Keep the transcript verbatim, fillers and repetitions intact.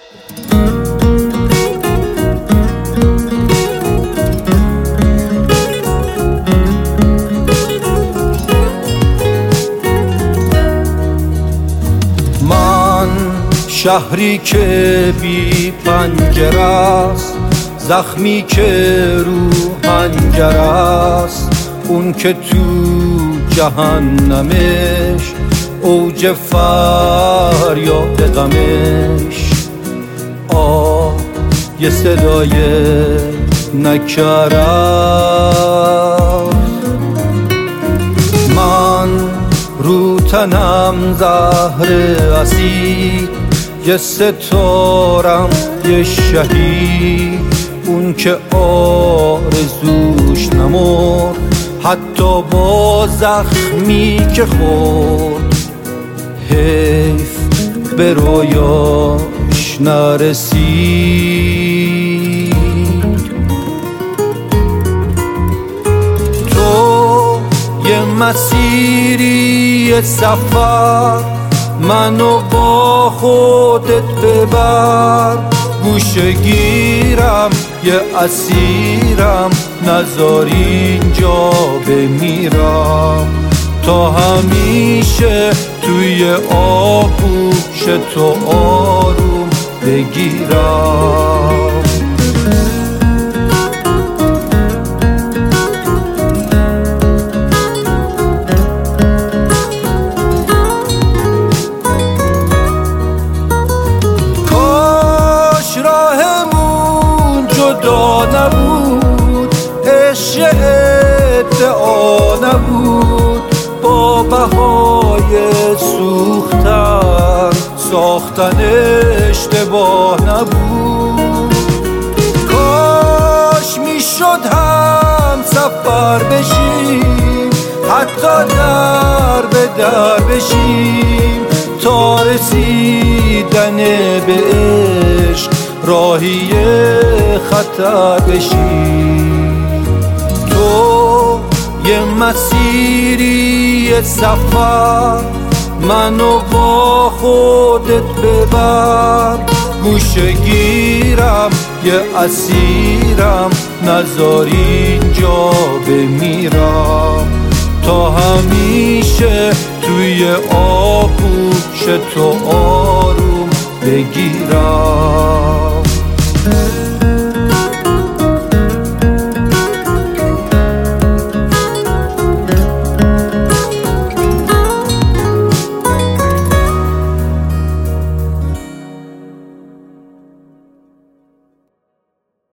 شهری که بی پنجره است، زخمی که رو حنجر است، اون که تو جهنمش اوج فریاد غمش. آه یه صدای نکره است، من رو تنم زهر اسید، یه ستارم یه شهید، اون که آرزوش نمرد حتی با زخمی که خورد. حیف به رویاش نرسید. تو یه مسیری یه سفر، منو با خودت ببر. گوشه گیرم یه اسیرم، نذار اینجا بمیرم. تا همیشه توی آغوش تو آروم بگیرم. جدا نبود، عشق ادعا نبود، با بهای سوختن ساختن اشتباه نبود. کاش میشد هم سفر بشیم، حتی در به در بشیم، تا رسیدن به عشق راهی خطر بشیم. تو یه مسیری یه سفر، منو با خودت ببر. گوشه گیرم یه اسیرم، نذار اینجا بمیرم. تا همیشه توی آغوش تو آروم بگیرم.